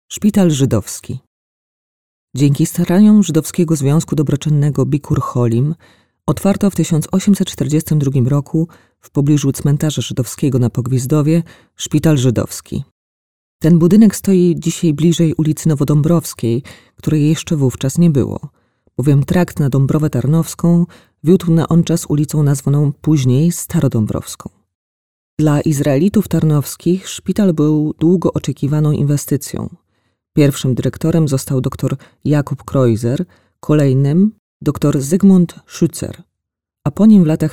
Szpital żydowski. Dzięki staraniom Żydowskiego Związku Dobroczynnego Bikur Cholim otwarto w 1842 roku w pobliżu cmentarza żydowskiego na Pogwizdowie szpital żydowski. Ten budynek stoi dzisiaj bliżej ulicy Nowodąbrowskiej, której jeszcze wówczas nie było, bowiem trakt na Dąbrowę Tarnowską wiódł na on czas ulicą nazwaną później Starodąbrowską. Dla Izraelitów tarnowskich szpital był długo oczekiwaną inwestycją. Pierwszym dyrektorem został dr Jakub Kreuzer, kolejnym dr Zygmunt Schützer, a po nim w latach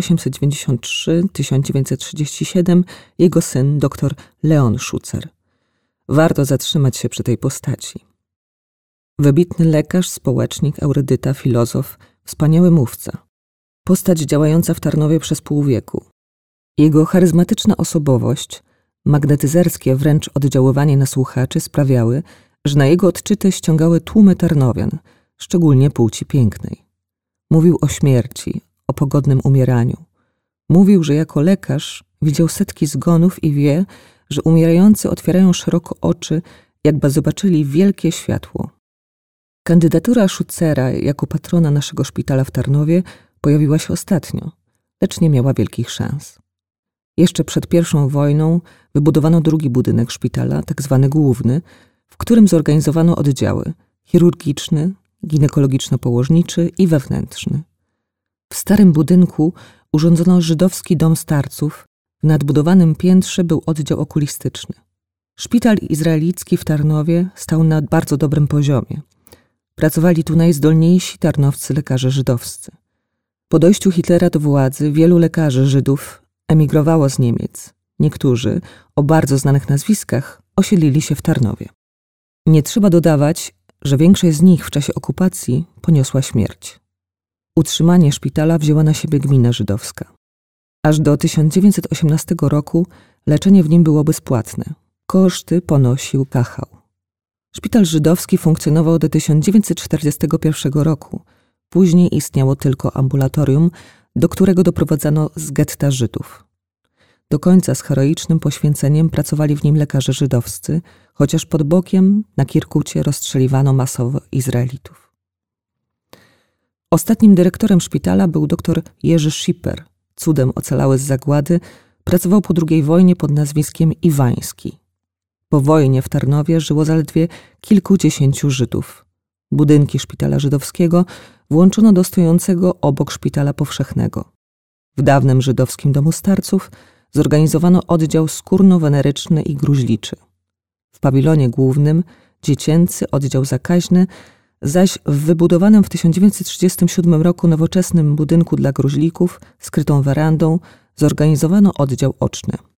1893–1937 jego syn dr Leon Schützer. Warto zatrzymać się przy tej postaci. Wybitny lekarz, społecznik, erudyta, filozof, wspaniały mówca. Postać działająca w Tarnowie przez pół wieku. Jego charyzmatyczna osobowość, magnetyzerskie wręcz oddziaływanie na słuchaczy sprawiały, że na jego odczyty ściągały tłumy Tarnowian, szczególnie płci pięknej. Mówił o śmierci, o pogodnym umieraniu. Mówił, że jako lekarz widział setki zgonów i wie, że umierający otwierają szeroko oczy, jakby zobaczyli wielkie światło. Kandydatura Schützera jako patrona naszego szpitala w Tarnowie pojawiła się ostatnio, lecz nie miała wielkich szans. Jeszcze przed I wojną wybudowano drugi budynek szpitala, tak zwany główny, w którym zorganizowano oddziały chirurgiczny, ginekologiczno-położniczy i wewnętrzny. W starym budynku urządzono żydowski dom starców, w nadbudowanym piętrze był oddział okulistyczny. Szpital izraelicki w Tarnowie stał na bardzo dobrym poziomie. Pracowali tu najzdolniejsi tarnowscy lekarze żydowscy. Po dojściu Hitlera do władzy wielu lekarzy Żydów emigrowało z Niemiec. Niektórzy, o bardzo znanych nazwiskach, osiedlili się w Tarnowie. Nie trzeba dodawać, że większość z nich w czasie okupacji poniosła śmierć. Utrzymanie szpitala wzięła na siebie gmina żydowska. Aż do 1918 roku leczenie w nim było bezpłatne. Koszty ponosił Kachał. Szpital żydowski funkcjonował do 1941 roku. Później istniało tylko ambulatorium, do którego doprowadzano z getta Żydów. Do końca z heroicznym poświęceniem pracowali w nim lekarze żydowscy, chociaż pod bokiem na Kirkucie rozstrzeliwano masowo Izraelitów. Ostatnim dyrektorem szpitala był dr Jerzy Schipper, cudem ocalały z zagłady, pracował po II wojnie pod nazwiskiem Iwański. Po wojnie w Tarnowie żyło zaledwie kilkudziesięciu Żydów. Budynki szpitala żydowskiego włączono do stojącego obok szpitala powszechnego. W dawnym żydowskim domu starców zorganizowano oddział skórno-weneryczny i gruźliczy. W pawilonie głównym dziecięcy oddział zakaźny, zaś w wybudowanym w 1937 roku nowoczesnym budynku dla gruźlików, skrytą werandą, zorganizowano oddział oczny.